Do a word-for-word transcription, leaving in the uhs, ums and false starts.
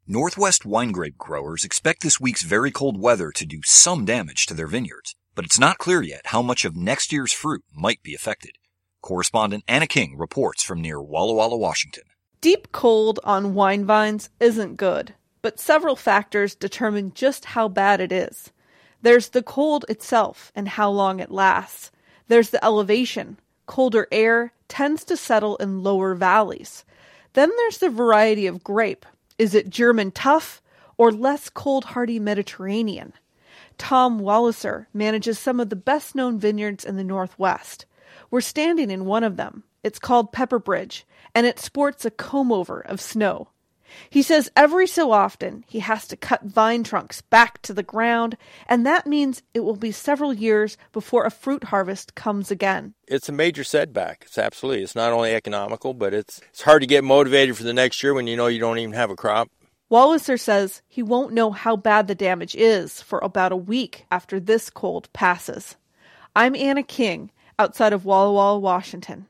Northwest wine grape growers expect this week's very cold weather to do some damage to their vineyards, but it's not clear yet how much of next year's fruit might be affected. Correspondent Anna King reports from near Walla Walla, Washington. Deep cold on wine vines isn't good, but several factors determine just how bad it is. There's the cold itself and how long it lasts. There's the elevation. Colder air tends to settle in lower valleys. Then there's the variety of grape. Is it German tough or less cold-hardy Mediterranean? Tom Walliser manages some of the best-known vineyards in the Northwest. We're standing in one of them. It's called Pepperbridge, and it sports a comb-over of snow. He says every so often he has to cut vine trunks back to the ground, and that means it will be several years before a fruit harvest comes again. It's a major setback. It's absolutely. It's not only economical, but it's it's hard to get motivated for the next year when you know you don't even have a crop. Walliser says he won't know how bad the damage is for about a week after this cold passes. I'm Anna King, outside of Walla Walla, Washington.